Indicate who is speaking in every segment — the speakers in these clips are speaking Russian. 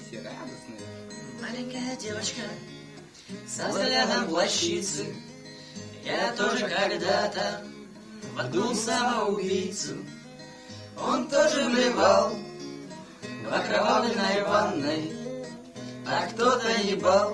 Speaker 1: все радостные.
Speaker 2: Маленькая девочка со взглядом плащицы. Я тоже когда-то воткнул самоубийцу. Он тоже блевал в окровавленной ванной, а кто-то ебал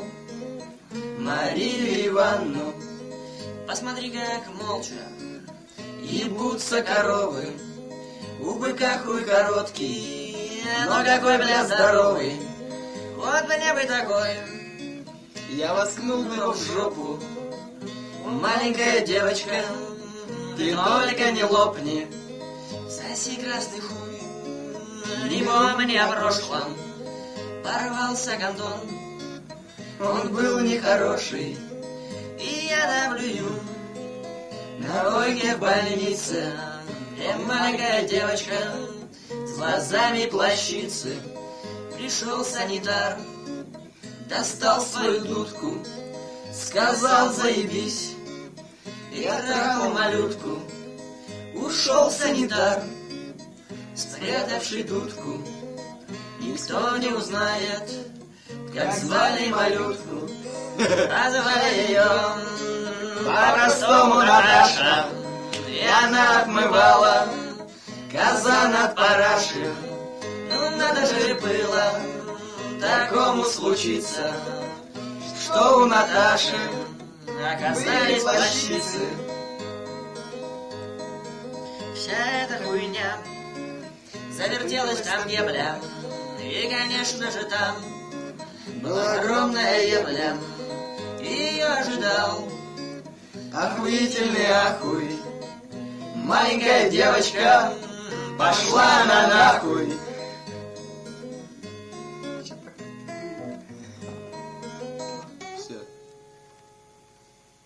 Speaker 2: Марию Ивановну. Посмотри, как молча ебутся коровы. У быка хуй короткий, но какой, бля, здоровый. Вот мне бы такой.
Speaker 1: Я воткнул его в жопу.
Speaker 2: Маленькая девочка, ты только не лопни. Соси красный хуй. Не помни о прошлом. Порвался гондон. Он был нехороший. И я наблюю на койке в больнице, где маленькая девочка с глазами плащицы. Пришел санитар, достал свою дудку, сказал заебись, я трахал малютку. Ушел санитар, спрятавший дудку. Никто не узнает, как звали малютку. А звали ее по-простому Наташа. И она отмывала казан от параши. Ну надо же было такому случиться, что у Наташи оказались плащицы. Вся эта хуйня завертелась там, где, бля. И, конечно же, там была огромная ебля. И ее ожидал охуительный ахуй. Маленькая девочка пошла на нахуй.